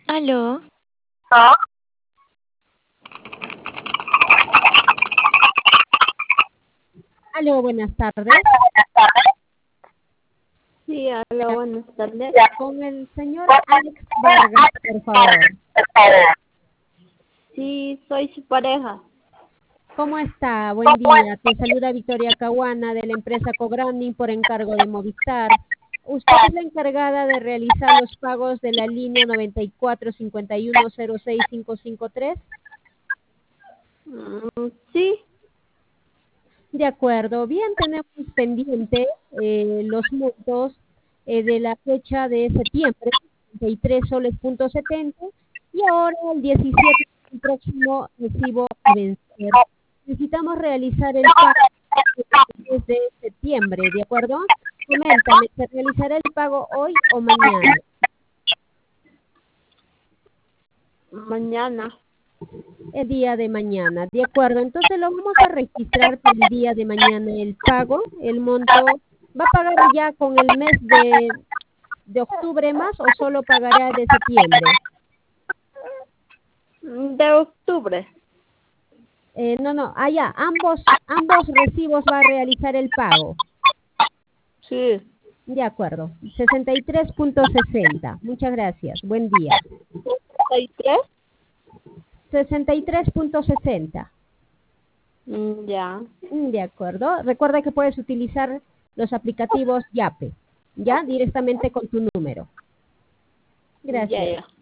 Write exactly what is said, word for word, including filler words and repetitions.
Aló, Aló, buenas tardes. Sí, hola, buenas tardes. Con el señor Alex Vargas, por favor. Sí, soy su pareja. ¿Cómo está? Buen día. Te saluda Victoria Caguana de la empresa Cobranding por encargo de Movistar. Usted es la encargada de realizar los pagos de la línea noventa y cuatro cincuenta y uno cero seis cinco cinco tres. Mm, sí, De acuerdo. Bien, tenemos pendiente eh, los montos eh, de la fecha de septiembre, treinta y tres soles punto setenta, y ahora el diecisiete el próximo recibo a vencer. Necesitamos realizar el pago desde septiembre, ¿de acuerdo? Coméntame, ¿se realizará el pago hoy o mañana? mañana. El día de mañana, ¿de acuerdo? Entonces lo vamos a registrar para el día de mañana el pago. El monto, ¿va a pagar ya con el mes de, de octubre más o solo pagará de septiembre? Mm, De octubre. Eh, no, no, allá, ambos, ambos recibos va a realizar el pago. Sí. De acuerdo, sesenta y tres punto sesenta. Muchas gracias, buen día. ¿Hay tres? sesenta y tres punto sesenta. Mm, ya. Mm, De acuerdo. Recuerda que puedes utilizar los aplicativos Yape, ya directamente con tu número. Ya, Gracias. ya.